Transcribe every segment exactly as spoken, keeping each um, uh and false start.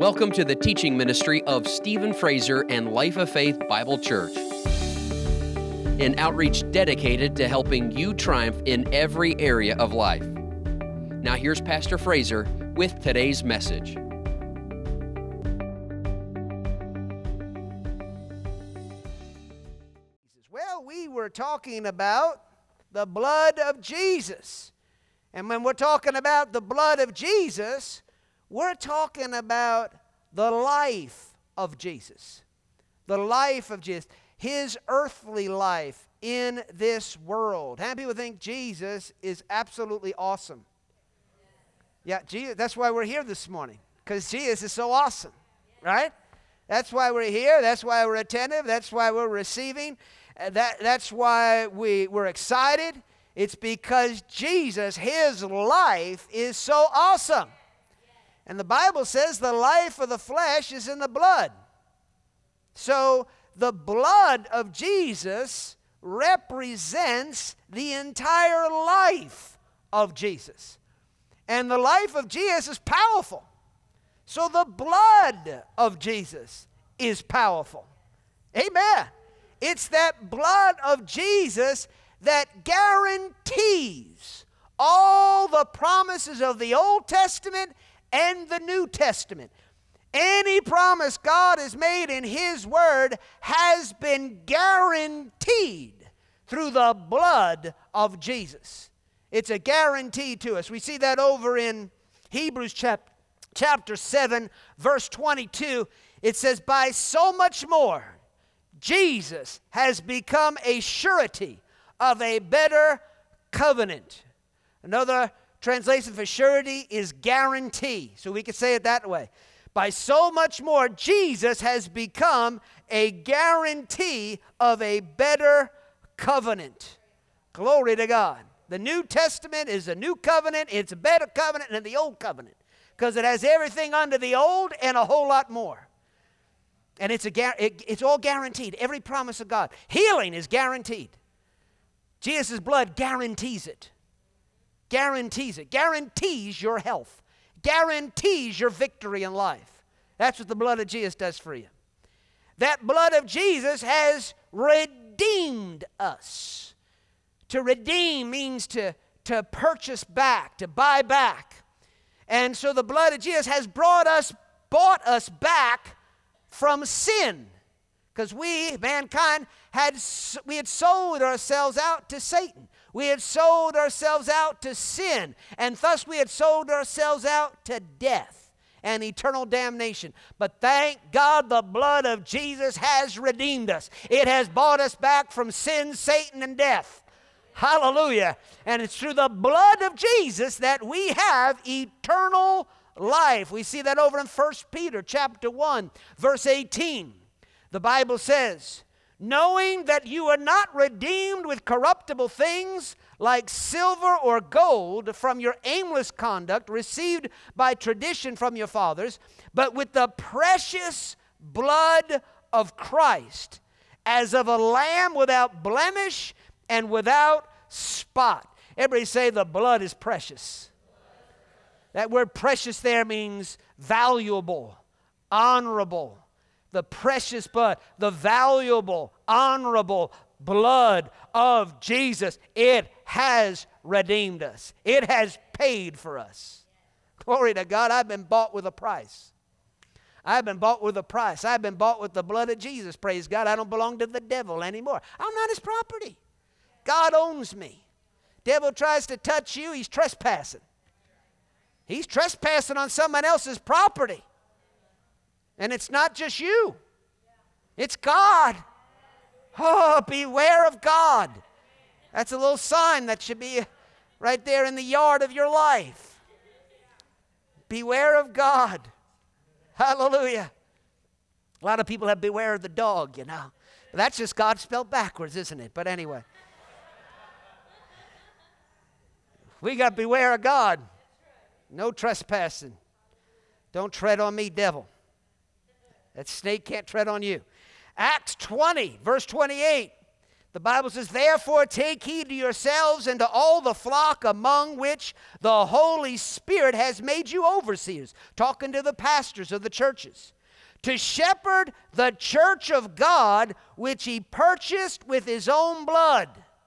Welcome to the teaching ministry of Stephen Fraser and Life of Faith Bible Church, an outreach dedicated to helping you triumph in every area of life. Now here's Pastor Fraser with today's message. Well, we were talking about the blood of Jesus. And when we're talking about the blood of Jesus, we're talking about the life of Jesus. The life of Jesus. His earthly life in this world. How many people think Jesus is absolutely awesome? Yeah, Jesus, that's why we're here this morning. Because Jesus is so awesome. Right? That's why we're here. That's why we're attentive. That's why we're receiving. Uh, that, that's why we, we're excited. It's because Jesus, His life is so awesome. And the Bible says the life of the flesh is in the blood. So the blood of Jesus represents the entire life of Jesus. And the life of Jesus is powerful. So the blood of Jesus is powerful. Amen. It's that blood of Jesus that guarantees all the promises of the Old Testament and the New Testament. Any promise God has made in His Word has been guaranteed through the blood of Jesus. It's a guarantee to us. We see that over in Hebrews chap- chapter seven, verse twenty-two. It says, by so much more, Jesus has become a surety of a better covenant. Another translation for surety is guarantee. So we could say it that way. By so much more, Jesus has become a guarantee of a better covenant. Glory to God. The New Testament is a new covenant. It's a better covenant than the old covenant because it has everything under the old and a whole lot more. And it's, a, it, it's all guaranteed. Every promise of God. Healing is guaranteed. Jesus' blood guarantees it. Guarantees it. Guarantees your health. Guarantees your victory in life. That's what the blood of Jesus does for you. That blood of Jesus has redeemed us. To redeem means to, to purchase back, to buy back. And so the blood of Jesus has brought us, bought us back from sin. Because we, mankind, had we had sold ourselves out to Satan. We had sold ourselves out to sin. And thus we had sold ourselves out to death and eternal damnation. But thank God the blood of Jesus has redeemed us. It has bought us back from sin, Satan, and death. Hallelujah. And it's through the blood of Jesus that we have eternal life. We see that over in First Peter chapter one, verse eighteen. The Bible says, knowing that you are not redeemed with corruptible things like silver or gold from your aimless conduct received by tradition from your fathers, but with the precious blood of Christ, as of a lamb without blemish and without spot. Everybody say the blood is precious. That word precious there means valuable, honorable. The precious blood, the valuable, honorable blood of Jesus. It has redeemed us. It has paid for us. Glory to God. I've been bought with a price. I've been bought with a price. I've been bought with the blood of Jesus. Praise God. I don't belong to the devil anymore. I'm not his property. God owns me. Devil tries to touch you, he's trespassing. He's trespassing on someone else's property. And it's not just you. It's God. Oh, beware of God. That's a little sign that should be right there in the yard of your life. Beware of God. Hallelujah. A lot of people have beware of the dog, you know. But that's just God spelled backwards, isn't it? But anyway. We got to beware of God. No trespassing. Don't tread on me, devil. That snake can't tread on you. Acts twenty, verse twenty-eight. The Bible says, therefore take heed to yourselves and to all the flock among which the Holy Spirit has made you overseers. Talking to the pastors of the churches. To shepherd the church of God, which he purchased with his own blood.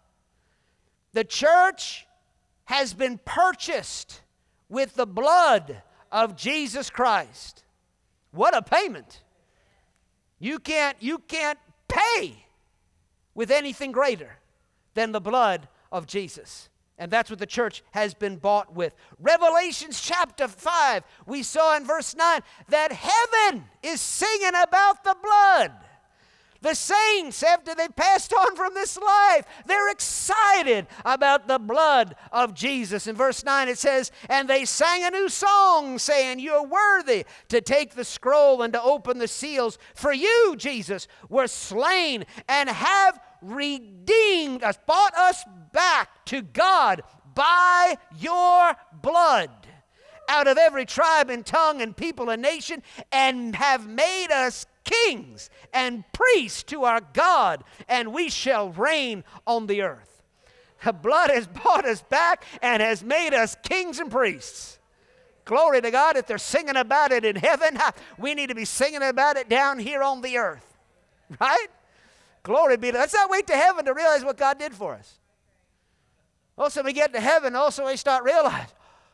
The church has been purchased with the blood of Jesus Christ. What a payment. You can't, you can't pay with anything greater than the blood of Jesus. And that's what the church has been bought with. Revelations chapter five, we saw in verse nine that heaven is singing about the blood. The saints, after they passed on from this life, they're excited about the blood of Jesus. In verse nine it says, and they sang a new song, saying, you're worthy to take the scroll and to open the seals. For you, Jesus, were slain and have redeemed us, bought us back to God by your blood out of every tribe and tongue and people and nation, and have made us kings and priests to our God, and we shall reign on the earth. The blood has bought us back and has made us kings and priests. Glory to God. If they're singing about it in heaven, we need to be singing about it down here on the earth. Right? Glory be to God. Let's not wait to heaven to realize what God did for us. Also, we get to heaven, also we start realizing,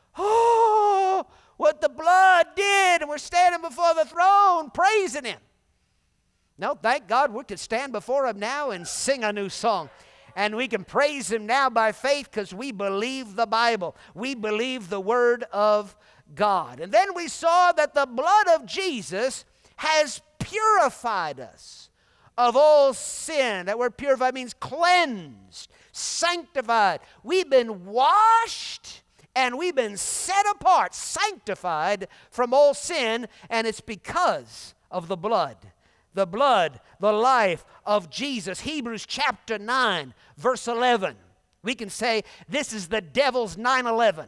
oh, what the blood did, and we're standing before the throne praising him. No, thank God we could stand before him now and sing a new song. And we can praise him now by faith because we believe the Bible. We believe the word of God. And then we saw that the blood of Jesus has purified us of all sin. That word purified means cleansed, sanctified. We've been washed and we've been set apart, sanctified from all sin, and it's because of the blood. The blood, the life of Jesus. Hebrews chapter nine, verse eleven. We can say this is the devil's nine eleven.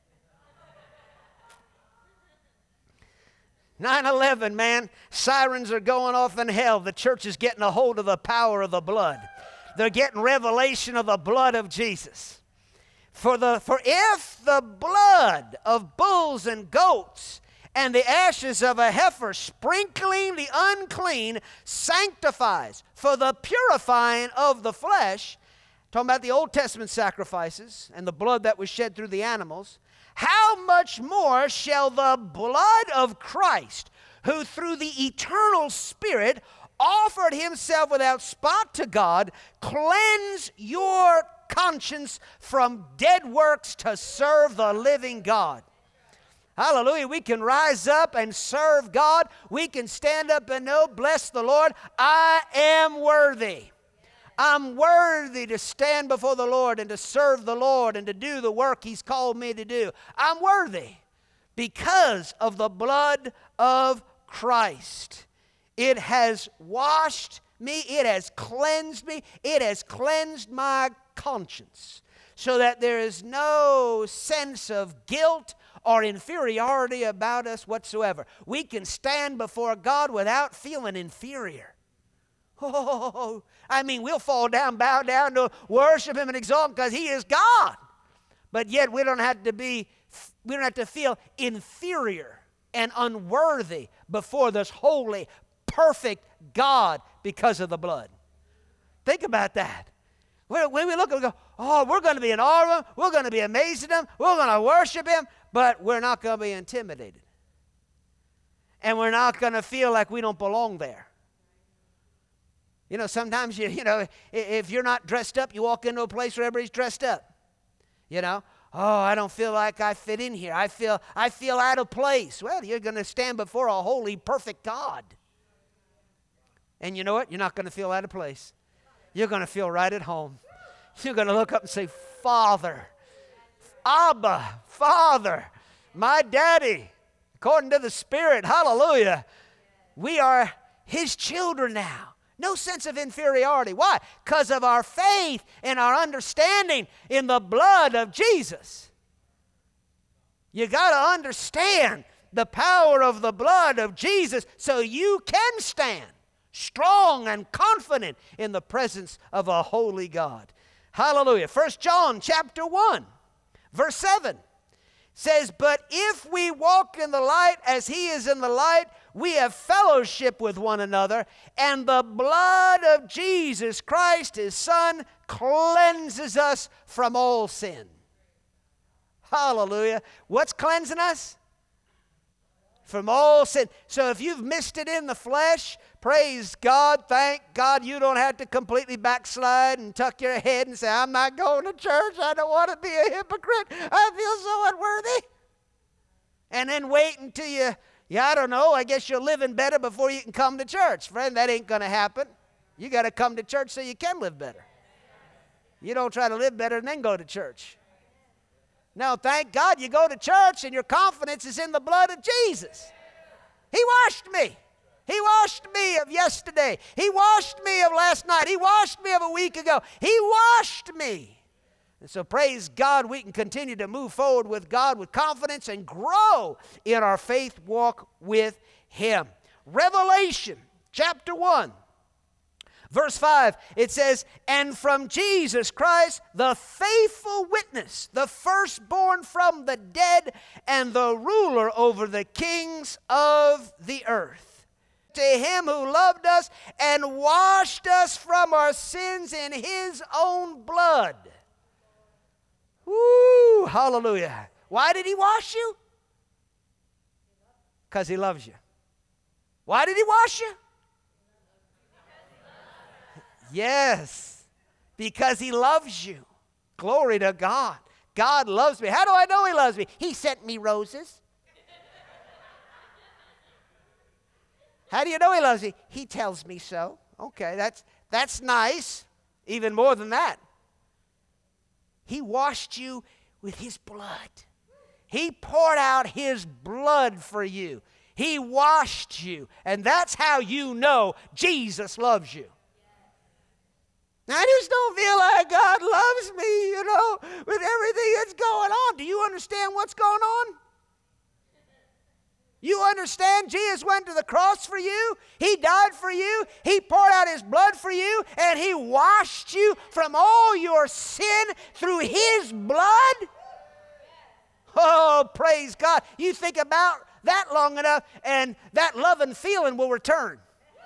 nine eleven, man. Sirens are going off in hell. The church is getting a hold of the power of the blood. They're getting revelation of the blood of Jesus. For, the, for if the blood of bulls and goats and the ashes of a heifer sprinkling the unclean sanctifies for the purifying of the flesh, talking about the Old Testament sacrifices and the blood that was shed through the animals, how much more shall the blood of Christ, who through the eternal Spirit offered himself without spot to God, cleanse your conscience from dead works to serve the living God. Hallelujah. We can rise up and serve God. We can stand up and know, bless the Lord, I am worthy. I'm worthy to stand before the Lord and to serve the Lord and to do the work he's called me to do. I'm worthy because of the blood of Christ. It has washed me. It has cleansed me. It has cleansed my conscience so that there is no sense of guilt or inferiority about us whatsoever. We can stand before God without feeling inferior. Oh, I mean, we'll fall down, bow down to worship him and exalt him because he is God. But yet we don't have to be, we don't have to feel inferior and unworthy before this holy, perfect God because of the blood. Think about that. When we look and go, oh, we're going to be in awe of him, we're going to be amazed at him, we're going to worship him, but we're not going to be intimidated. And we're not going to feel like we don't belong there. You know, sometimes, you you know, if you're not dressed up, you walk into a place where everybody's dressed up. You know, oh, I don't feel like I fit in here. I feel, I feel out of place. Well, you're going to stand before a holy, perfect God. And you know what? You're not going to feel out of place. You're going to feel right at home. You're going to look up and say, Father, Abba, Father, my daddy, according to the Spirit, hallelujah. We are his children now. No sense of inferiority. Why? Because of our faith and our understanding in the blood of Jesus. You got to understand the power of the blood of Jesus so you can stand strong and confident in the presence of a holy God. Hallelujah. First John chapter one, verse seven says, but if we walk in the light as he is in the light, we have fellowship with one another, and the blood of Jesus Christ, his Son, cleanses us from all sin. Hallelujah. What's cleansing us? From all sin. So if you've missed it in the flesh, praise God, thank God you don't have to completely backslide and tuck your head and say, I'm not going to church. I don't want to be a hypocrite. I feel so unworthy. And then wait until you, yeah, I don't know, I guess you're living better before you can come to church. Friend, that ain't going to happen. You got to come to church so you can live better. You don't try to live better and then go to church. Now, thank God you go to church and your confidence is in the blood of Jesus. He washed me. He washed me of yesterday. He washed me of last night. He washed me of a week ago. He washed me. And so praise God, we can continue to move forward with God with confidence and grow in our faith walk with him. Revelation chapter one. Verse five, it says, and from Jesus Christ, the faithful witness, the firstborn from the dead, and the ruler over the kings of the earth. To him who loved us and washed us from our sins in his own blood. Woo, hallelujah. Why did he wash you? Because he loves you. Why did he wash you? Yes, because he loves you. Glory to God. God loves me. How do I know he loves me? He sent me roses. How do you know he loves me? He tells me so. Okay, that's, that's nice. Even more than that. He washed you with his blood. He poured out his blood for you. He washed you. And that's how you know Jesus loves you. Now, I just don't feel like God loves me, you know, with everything that's going on. Do you understand what's going on? You understand Jesus went to the cross for you. He died for you. He poured out his blood for you. And he washed you from all your sin through his blood. Oh, praise God. You think about that long enough and that love and feeling will return.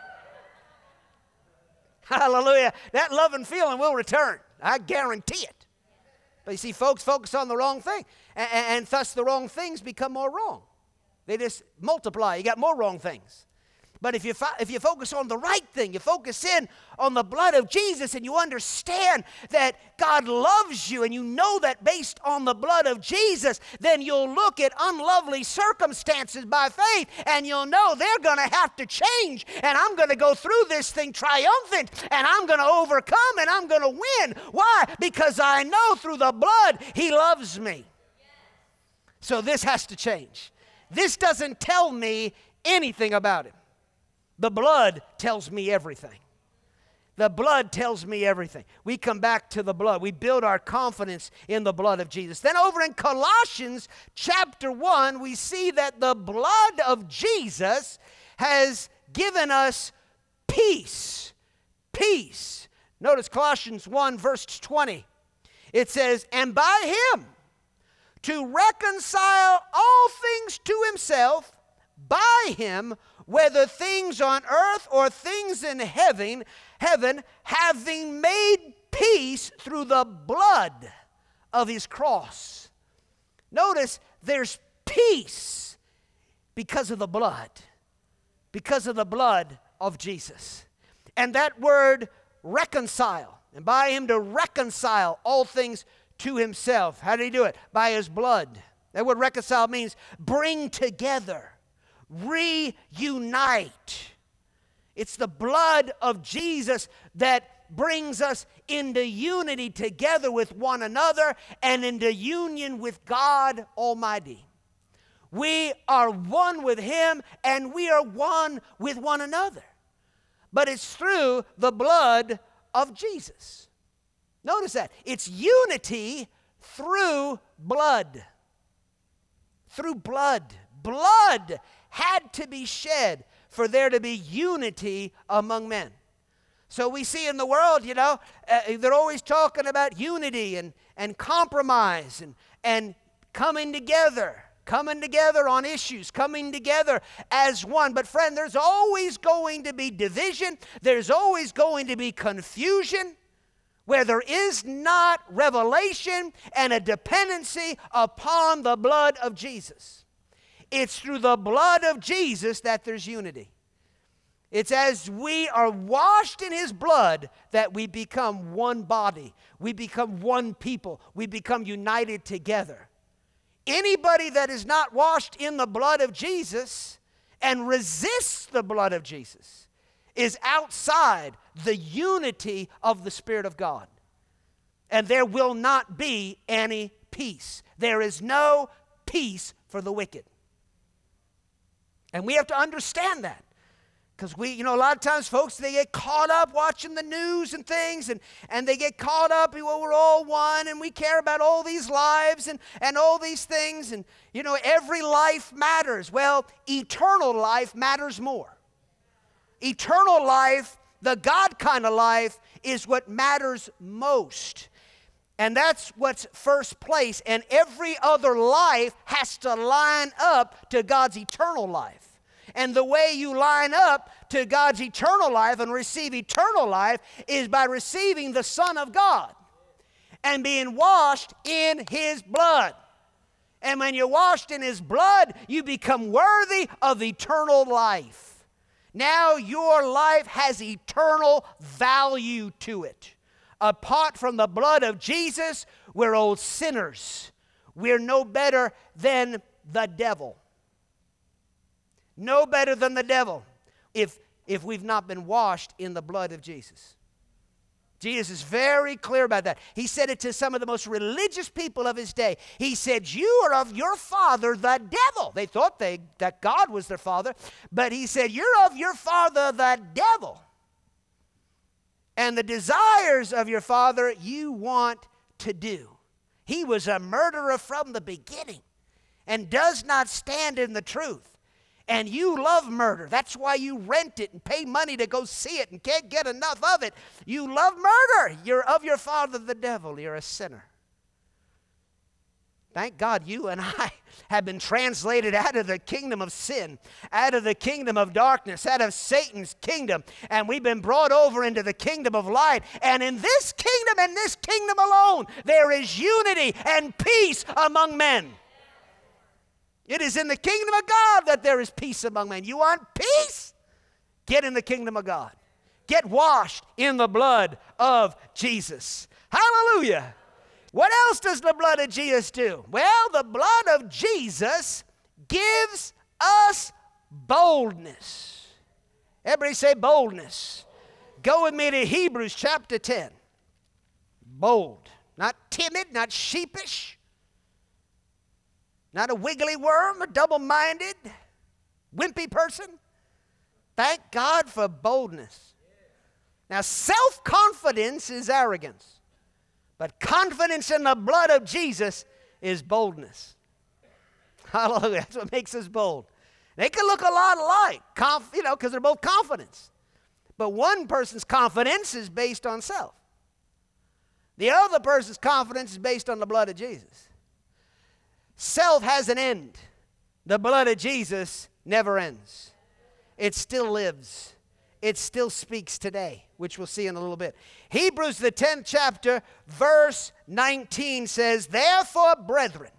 Hallelujah. That love and feeling will return. I guarantee it. But you see, folks focus on the wrong thing. And, and, and thus the wrong things become more wrong. They just multiply. You got more wrong things. But if you, fo- if you focus on the right thing, you focus in on the blood of Jesus and you understand that God loves you and you know that based on the blood of Jesus, then you'll look at unlovely circumstances by faith and you'll know they're going to have to change and I'm going to go through this thing triumphant and I'm going to overcome and I'm going to win. Why? Because I know through the blood he loves me. So this has to change. This doesn't tell me anything about him. The blood tells me everything. The blood tells me everything. We come back to the blood. We build our confidence in the blood of Jesus. Then over in Colossians chapter one, we see that the blood of Jesus has given us peace. Peace. Notice Colossians one verse twenty. It says, and by him to reconcile all things to himself, by him, whether things on earth or things in heaven, heaven, having made peace through the blood of his cross. Notice there's peace because of the blood, because of the blood of Jesus. And that word reconcile, and by him to reconcile all things to himself. How did he do it? By his blood. That word reconcile means bring together, reunite. It's the blood of Jesus that brings us into unity together with one another and into union with God Almighty. We are one with him and we are one with one another. But it's through the blood of Jesus. Notice that. It's unity through blood. Through blood. Blood had to be shed for there to be unity among men. So we see in the world, you know, uh, they're always talking about unity and, and compromise and, and coming together, coming together on issues, coming together as one. But friend, there's always going to be division. There's always going to be confusion where there is not revelation and a dependency upon the blood of Jesus. It's through the blood of Jesus that there's unity. It's as we are washed in His blood that we become one body. We become one people. We become united together. Anybody that is not washed in the blood of Jesus and resists the blood of Jesus is outside the unity of the Spirit of God. And there will not be any peace. There is no peace for the wicked. And we have to understand that. Because we, you know, a lot of times folks, they get caught up watching the news and things, and, and they get caught up, well, we're all one, and we care about all these lives and, and all these things, and, you know, every life matters. Well, eternal life matters more. Eternal life, the God kind of life, is what matters most. And that's what's first place, and every other life has to line up to God's eternal life. And the way you line up to God's eternal life and receive eternal life is by receiving the Son of God and being washed in His blood. And when you're washed in His blood, you become worthy of eternal life. Now your life has eternal value to it. Apart from the blood of Jesus, we're old sinners. We're no better than the devil. No better than the devil if, if we've not been washed in the blood of Jesus. Jesus is very clear about that. He said it to some of the most religious people of His day. He said, you are of your father, the devil. They thought they, that God was their father. But He said, you're of your father, the devil. And the desires of your father you want to do. He was a murderer from the beginning and does not stand in the truth. And you love murder. That's why you rent it and pay money to go see it and can't get enough of it. You love murder. You're of your father, the devil. You're a sinner. Thank God you and I have been translated out of the kingdom of sin, out of the kingdom of darkness, out of Satan's kingdom, and we've been brought over into the kingdom of light. And in this kingdom and this kingdom alone, there is unity and peace among men. It is in the kingdom of God that there is peace among men. You want peace? Get in the kingdom of God. Get washed in the blood of Jesus. Hallelujah. What else does the blood of Jesus do? Well, the blood of Jesus gives us boldness. Everybody say boldness. Go with me to Hebrews chapter ten. Bold. Not timid, not sheepish. Not a wiggly worm, a double-minded, wimpy person. Thank God for boldness. Now, self-confidence is arrogance. But confidence in the blood of Jesus is boldness. Hallelujah. That's what makes us bold. They can look a lot alike, conf, you know, because they're both confidence. But one person's confidence is based on self. The other person's confidence is based on the blood of Jesus. Self has an end. The blood of Jesus never ends. It still lives. It still speaks today, which we'll see in a little bit. Hebrews, the tenth chapter, verse nineteen says, therefore, brethren,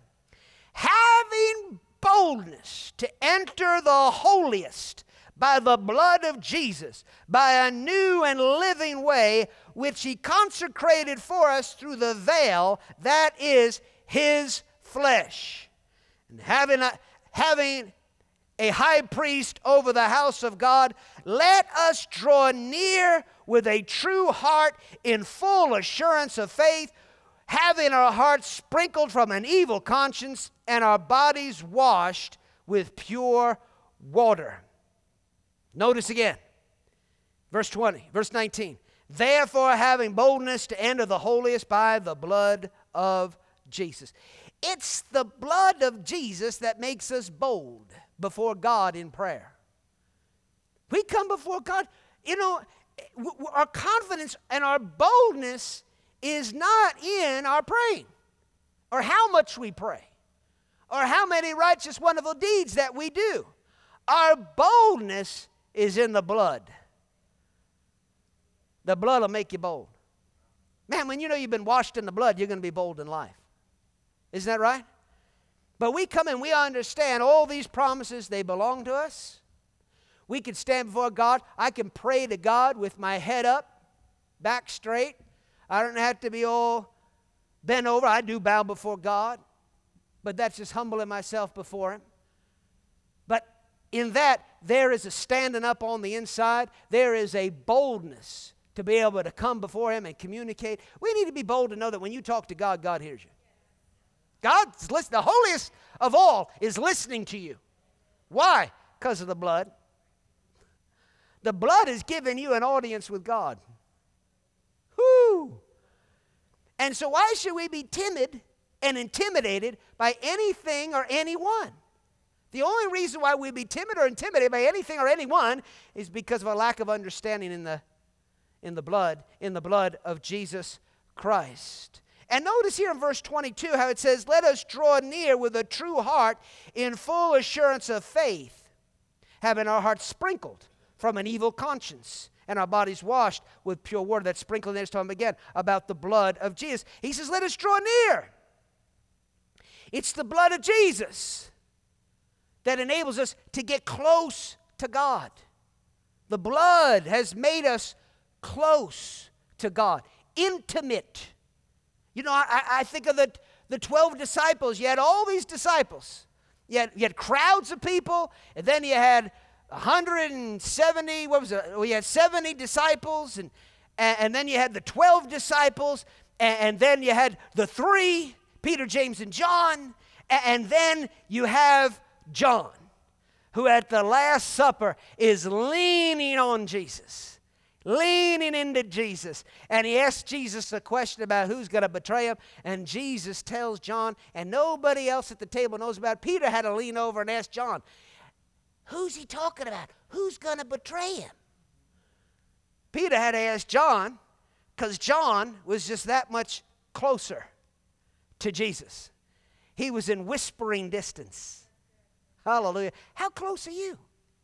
having boldness to enter the holiest by the blood of Jesus, by a new and living way, which He consecrated for us through the veil, that is His flesh. And having a, having a high priest over the house of God, let us draw near with a true heart in full assurance of faith, having our hearts sprinkled from an evil conscience and our bodies washed with pure water. Notice again, verse twenty, verse nineteen. Therefore, having boldness to enter the holiest by the blood of Jesus. It's the blood of Jesus that makes us bold before God in prayer. We come before God, you know, w- w- our confidence and our boldness is not in our praying or how much we pray or how many righteous, wonderful deeds that we do. Our boldness is in the blood. The blood will make you bold. Man, when you know you've been washed in the blood, you're going to be bold in life. Isn't that right? But we come and we understand all these promises, they belong to us. We can stand before God. I can pray to God with my head up, back straight. I don't have to be all bent over. I do bow before God, but that's just humbling myself before Him. But in that, there is a standing up on the inside. There is a boldness to be able to come before Him and communicate. We need to be bold to know that when you talk to God, God hears you. God's listening. The holiest of all is listening to you. Why? Because of the blood. The blood is giving you an audience with God. Whoo! And so why should we be timid and intimidated by anything or anyone? The only reason why we'd be timid or intimidated by anything or anyone is because of a lack of understanding in the in the blood, in the blood of Jesus Christ. And notice here in verse twenty-two how it says, "Let us draw near with a true heart in full assurance of faith, having our hearts sprinkled from an evil conscience and our bodies washed with pure water." That's sprinkled. There's time again about the blood of Jesus. He says, let us draw near. It's the blood of Jesus that enables us to get close to God. The blood has made us close to God, intimate. You know, I, I think of the, the twelve disciples. You had all these disciples. You had, you had crowds of people, and then you had one hundred seventy, what was it? We had seventy disciples, and, and, and then you had the twelve disciples, and, and then you had the three, Peter, James, and John, and, and then you have John, who at the Last Supper is leaning on Jesus, leaning into Jesus. And he asks Jesus a question about who's going to betray him. And Jesus tells John, and nobody else at the table knows about it. Peter had to lean over and ask John, who's he talking about? Who's going to betray him? Peter had to ask John because John was just that much closer to Jesus. He was in whispering distance. Hallelujah. How close are you?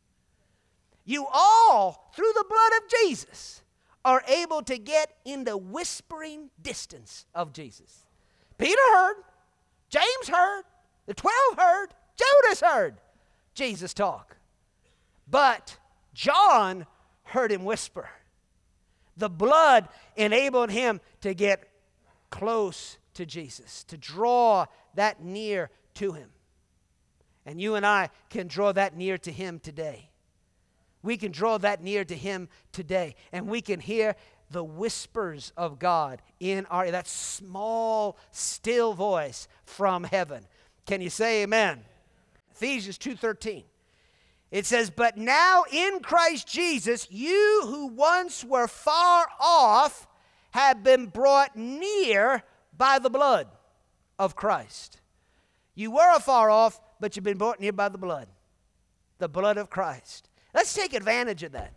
You all, through the blood of Jesus, are able to get into whispering distance of Jesus. Peter heard. James heard. The twelve heard. Judas heard Jesus talk. But John heard him whisper. The blood enabled him to get close to Jesus, to draw that near to him. And you and I can draw that near to him today. We can draw that near to him today. And we can hear the whispers of God in our, that small, still voice from heaven. Can you say amen? Ephesians two thirteen. It says, but now in Christ Jesus, you who once were far off have been brought near by the blood of Christ. You were afar off, but you've been brought near by the blood. The blood of Christ. Let's take advantage of that.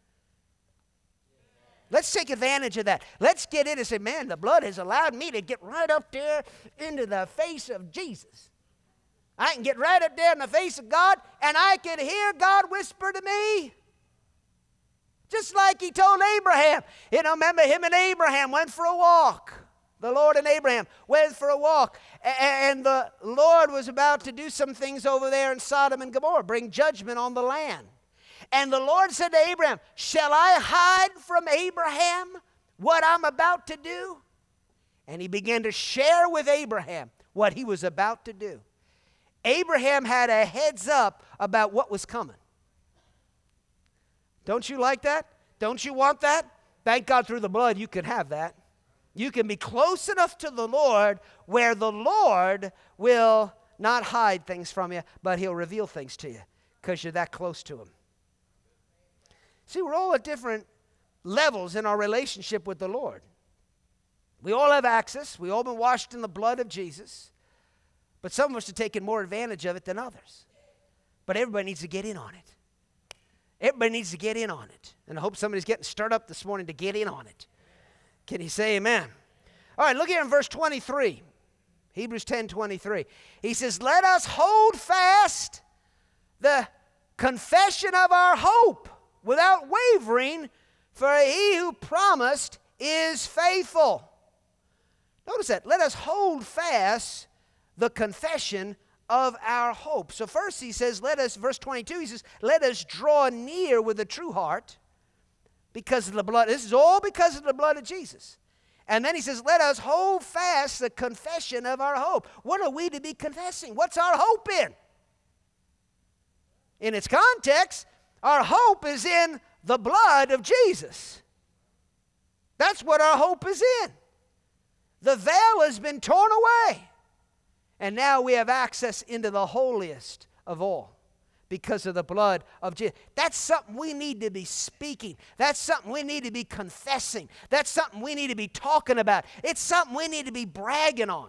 Let's take advantage of that. Let's get in and say, man, the blood has allowed me to get right up there into the face of Jesus. I can get right up there in the face of God, and I can hear God whisper to me. Just like he told Abraham. You know, remember him and Abraham went for a walk. The Lord and Abraham went for a walk. And the Lord was about to do some things over there in Sodom and Gomorrah, bring judgment on the land. And the Lord said to Abraham, shall I hide from Abraham what I'm about to do? And he began to share with Abraham what he was about to do. Abraham had a heads up about what was coming. Don't you like that? Don't you want that? Thank God through the blood you can have that. You can be close enough to the Lord where the Lord will not hide things from you, but he'll reveal things to you because you're that close to him. See, we're all at different levels in our relationship with the Lord. We all have access. We all been washed in the blood of Jesus. But some of us are taking more advantage of it than others. But everybody needs to get in on it. Everybody needs to get in on it. And I hope somebody's getting stirred up this morning to get in on it. Can you say amen? All right, look here in verse twenty-three. Hebrews ten twenty-three. He says, let us hold fast the confession of our hope without wavering, for he who promised is faithful. Notice that. Let us hold fast the confession of our hope. So first he says, let us, verse twenty-two, he says, let us draw near with a true heart because of the blood. This is all because of the blood of Jesus. And then he says, let us hold fast the confession of our hope. What are we to be confessing? What's our hope in? In its context, our hope is in the blood of Jesus. That's what our hope is in. The veil has been torn away. And now we have access into the holiest of all because of the blood of Jesus. That's something we need to be speaking. That's something we need to be confessing. That's something we need to be talking about. It's something we need to be bragging on.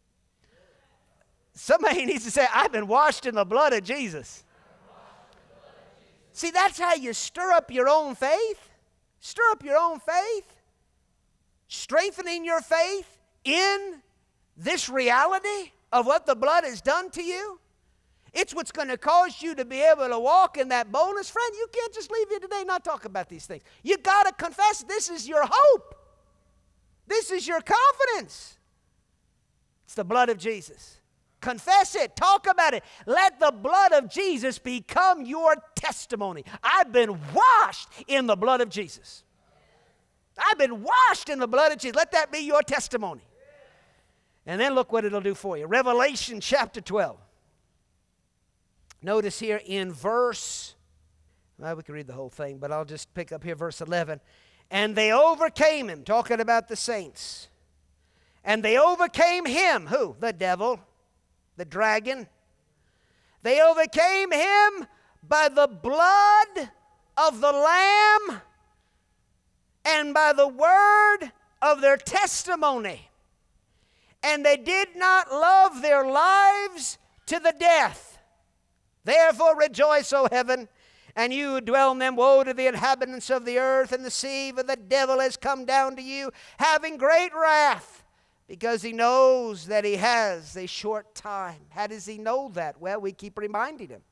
Somebody needs to say, I've been washed in the blood of Jesus. See, that's how you stir up your own faith. Stir up your own faith. Strengthening your faith in this reality of what the blood has done to you. It's what's going to cause you to be able to walk in that boldness. Friend, you can't just leave here today and not talk about these things. You got to confess this is your hope. This is your confidence. It's the blood of Jesus. Confess it. Talk about it. Let the blood of Jesus become your testimony. I've been washed in the blood of Jesus. I've been washed in the blood of Jesus. Let that be your testimony. And then look what it'll do for you. Revelation chapter twelve. Notice here in verse, well, we can read the whole thing, but I'll just pick up here verse eleven. And they overcame him, talking about the saints. And they overcame him, who? The devil, the dragon. They overcame him by the blood of the Lamb and by the word of their testimony. And they did not love their lives to the death. Therefore rejoice, O heaven, and you who dwell in them. Woe to the inhabitants of the earth and the sea, for the devil has come down to you, having great wrath, because he knows that he has a short time. How does he know that? Well, we keep reminding him.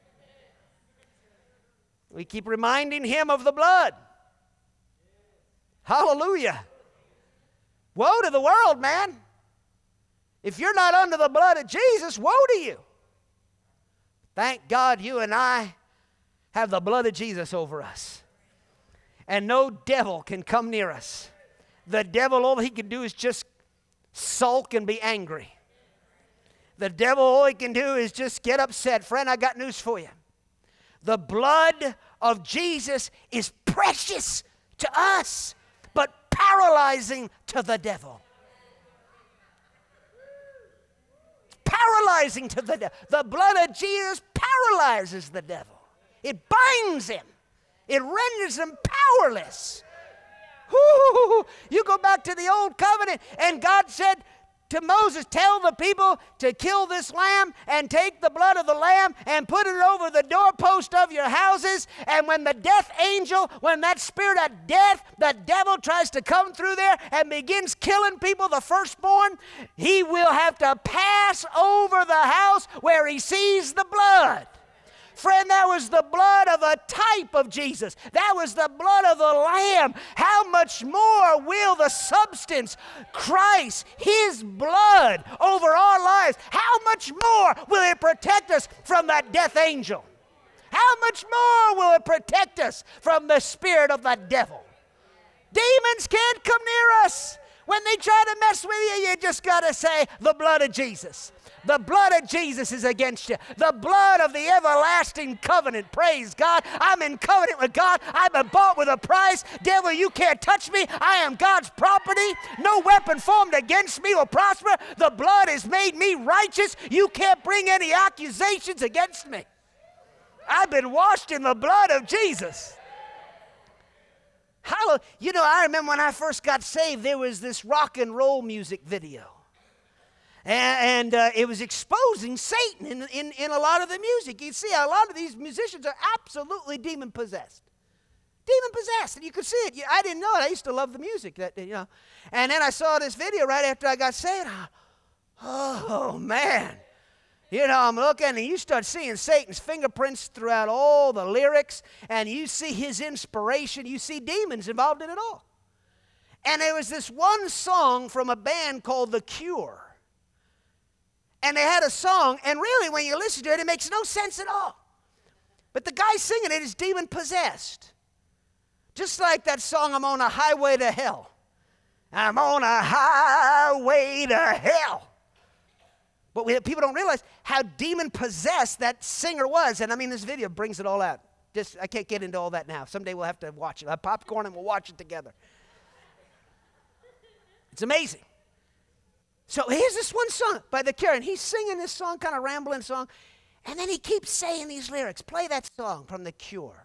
We keep reminding him of the blood. Hallelujah. Woe to the world, man. If you're not under the blood of Jesus, woe to you. Thank God you and I have the blood of Jesus over us. And no devil can come near us. The devil, all he can do is just sulk and be angry. The devil, all he can do is just get upset. Friend, I got news for you. The blood of Jesus is precious to us, but paralyzing to the devil. Paralyzing to the devil. The blood of Jesus paralyzes the devil. It binds him. It renders him powerless. Woo! You go back to the old covenant, and God said to Moses, tell the people to kill this lamb and take the blood of the lamb and put it over the doorpost of your houses. And when the death angel, when that spirit of death, the devil tries to come through there and begins killing people, the firstborn, he will have to pass over the house where he sees the blood. Friend, that was the blood of a type of Jesus. That was the blood of the Lamb. How much more will the substance, Christ, his blood over our lives, how much more will it protect us from that death angel? How much more will it protect us from the spirit of the devil? Demons can't come near us. When they try to mess with you, you just got to say, the blood of Jesus. The blood of Jesus is against you. The blood of the everlasting covenant. Praise God. I'm in covenant with God. I've been bought with a price. Devil, you can't touch me. I am God's property. No weapon formed against me will prosper. The blood has made me righteous. You can't bring any accusations against me. I've been washed in the blood of Jesus. Hallelujah. You know, I remember when I first got saved, there was this rock and roll music video. And, and uh, it was exposing Satan in, in, in a lot of the music. You see, a lot of these musicians are absolutely demon-possessed. Demon-possessed, and you could see it. I didn't know it. I used to love the music, that you know. And then I saw this video right after I got saved. Oh, man. You know, I'm looking, and you start seeing Satan's fingerprints throughout all the lyrics, and you see his inspiration. You see demons involved in it all. And there was this one song from a band called The Cure. And they had a song, and really, when you listen to it, it makes no sense at all. But the guy singing it is demon-possessed. Just like that song, I'm on a highway to hell. I'm on a highway to hell. But we, people don't realize how demon-possessed that singer was. And I mean, this video brings it all out. Just, I can't get into all that now. Someday we'll have to watch it. I'll have popcorn and we'll watch it together. It's amazing. So here's this one song by The Cure, and he's singing this song, kind of rambling song, and then he keeps saying these lyrics. Play that song from The Cure.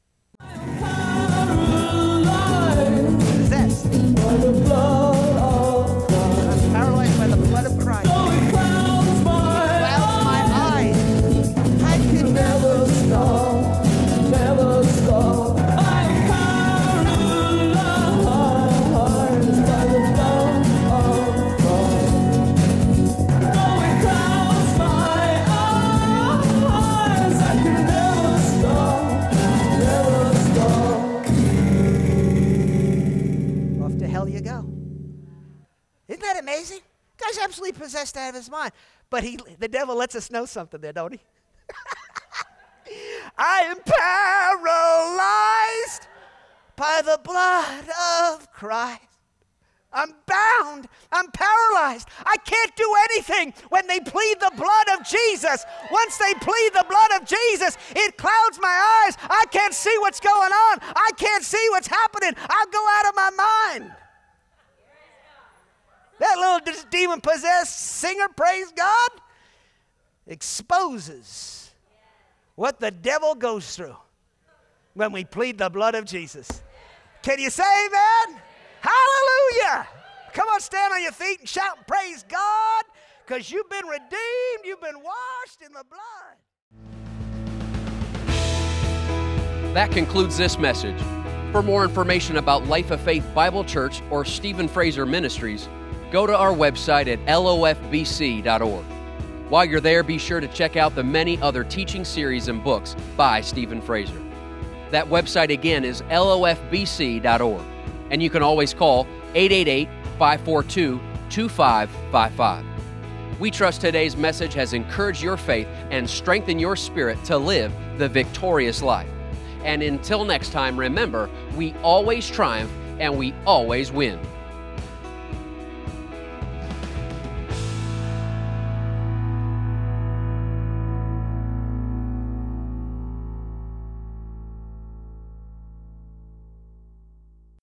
Possessed. I'm paralyzed by the blood of Christ. It clouds my eyes. I can never stop, never stop. I'm paralyzed by the blood of Christ. Though it clouds my eyes, I can never stop, never stop. Off to hell you go. Isn't that amazing? The guy's absolutely possessed out of his mind. But he, the devil lets us know something there, don't he? I am paralyzed by the blood of Christ. I'm bound. I'm paralyzed. I can't do anything when they plead the blood of Jesus. Once they plead the blood of Jesus, it clouds my eyes. I can't see what's going on. I can't see what's happening. I'll go out of my mind. That little demon-possessed singer, praise God, exposes what the devil goes through when we plead the blood of Jesus. Can you say amen? Hallelujah! Come on, stand on your feet and shout and praise God, because you've been redeemed, you've been washed in the blood. That concludes this message. For more information about Life of Faith Bible Church or Stephen Fraser Ministries, go to our website at L O F B C dot org. While you're there, be sure to check out the many other teaching series and books by Stephen Fraser. That website again is L O F B C dot org, and you can always call eight eight eight, five four two, two five five five. We trust today's message has encouraged your faith and strengthened your spirit to live the victorious life. And until next time, remember, we always triumph and we always win.